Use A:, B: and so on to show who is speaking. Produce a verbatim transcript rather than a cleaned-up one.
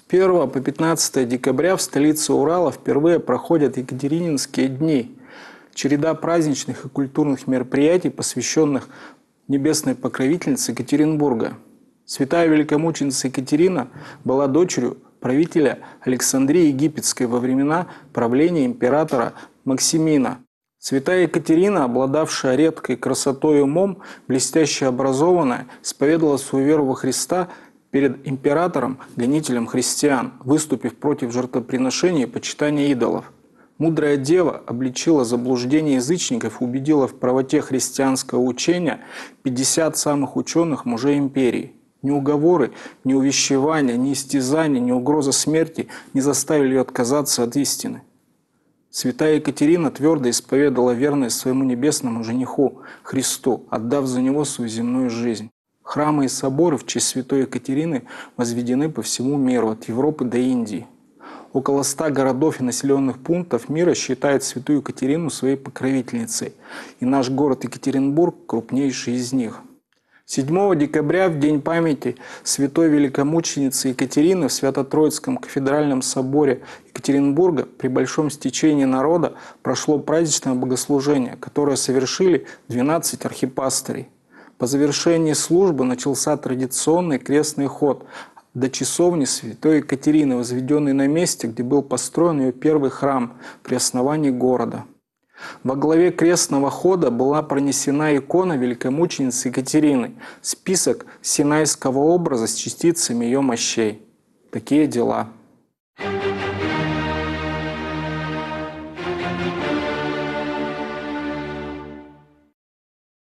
A: первого по пятнадцатое декабря в столице Урала впервые проходят Екатерининские дни. Череда праздничных и культурных мероприятий, посвященных небесной покровительнице Екатеринбурга. Святая великомученица Екатерина была дочерью правителя Александрии Египетской во времена правления императора Максимина. Святая Екатерина, обладавшая редкой красотой и умом, блестяще образованная, исповедовала свою веру во Христа перед императором, гонителем христиан, выступив против жертвоприношения и почитания идолов. Мудрая дева обличила заблуждение язычников и убедила в правоте христианского учения пятьдесят самых ученых мужей империи. Ни уговоры, ни увещевания, ни истязания, ни угроза смерти не заставили ее отказаться от истины. Святая Екатерина твердо исповедала верность своему небесному жениху Христу, отдав за него свою земную жизнь. Храмы и соборы в честь святой Екатерины возведены по всему миру, от Европы до Индии. Около ста городов и населенных пунктов мира считают святую Екатерину своей покровительницей, и наш город Екатеринбург – крупнейший из них. седьмого декабря, в день памяти святой великомученицы Екатерины, в Свято-Троицком кафедральном соборе Екатеринбурга при большом стечении народа прошло праздничное богослужение, которое совершили двенадцать архипастырей. По завершении службы начался традиционный крестный ход до часовни святой Екатерины, возведенной на месте, где был построен ее первый храм при основании города. Во главе крестного хода была пронесена икона великомученицы Екатерины, список синайского образа с частицами ее мощей. Такие дела.